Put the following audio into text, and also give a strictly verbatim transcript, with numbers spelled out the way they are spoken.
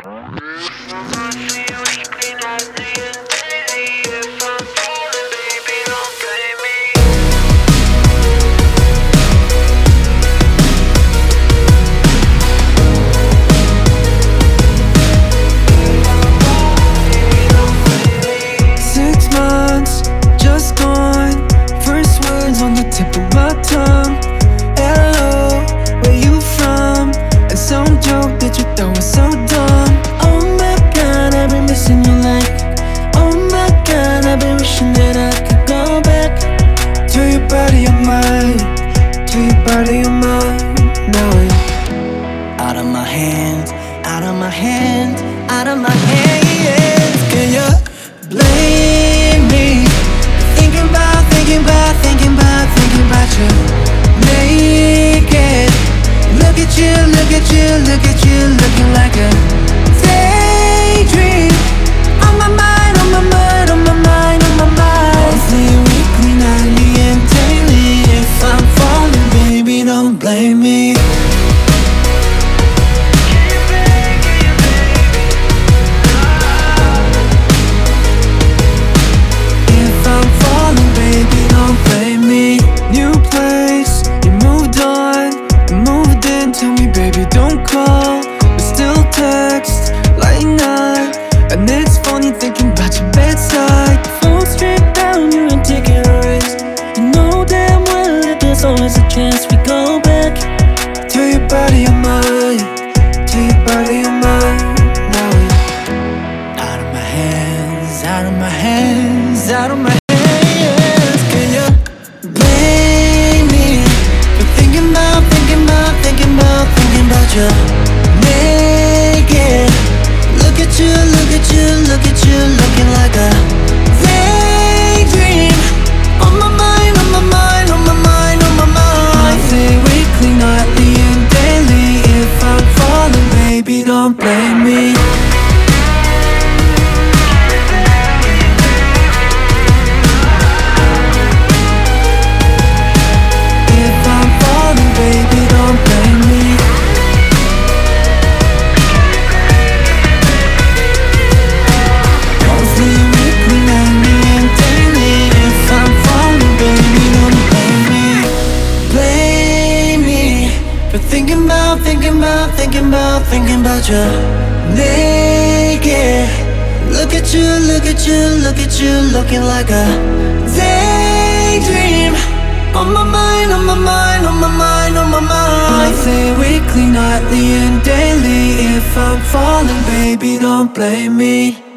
Body of mine, now it's out of my hands, out of my hands, out of my hands. Can you blame me? Thinking about, thinking about, thinking about, thinking about you naked. Look at you, look at you, look at you, looking like a daydream. On my mind, on my mind, on my mind, on my mind. Monthly, weekly, nightly, and daily. If I'm falling, baby, don't blame me. If I'm falling, baby, don't blame me. New place, you moved on, you moved in. Tell me, baby, don't call, but still text like night. And it's funny thinking about your bedside. Phone straight down, you're a taking a risk. You know damn well that there's always a chance we go back to your body of mine, to your body of mine. Now it's out of my hands, out of my hands, out of my hands. Can you blame me for thinking about, thinking about, thinking about, thinking about you naked? Look at you, look at you, look at you, looking like a daydream. On my mind, on my mind, on my mind, on my mind. Monthly, weekly, nightly, and daily. If I'm falling, baby, don't blame me. If I'm falling, baby, don't blame me. Monthly, weekly, nightly, and daily. If I'm falling, baby, don't blame me. Blame me for thinking about, thinking about, thinking about, thinking about you naked. Look at you, look at you, look at you, looking like a daydream. On my mind, on my mind, on my mind, on my mind. Monthly, weekly, nightly, and daily. If I'm falling, baby, don't blame me.